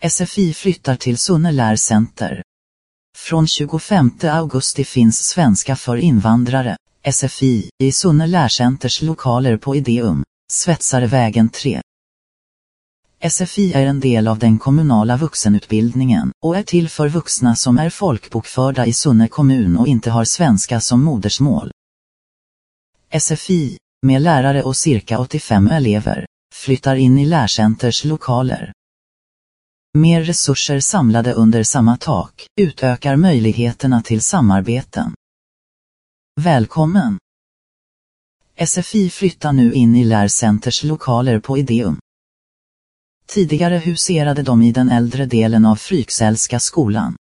SFI flyttar till Sunne lärcenter. Från 25 augusti finns Svenska för invandrare, SFI, i Sunne lärcenters lokaler på Ideum, Svetsarevägen 3. SFI är en del av den kommunala vuxenutbildningen och är till för vuxna som är folkbokförda i Sunne kommun och inte har svenska som modersmål. SFI, med lärare och cirka 85 elever, flyttar in i lärcenters lokaler. Mer resurser samlade under samma tak utökar möjligheterna till samarbeten. Välkommen! SFI flyttar nu in i lärcenters lokaler på Ideum. Tidigare huserade de i den äldre delen av Fryksällska skolan.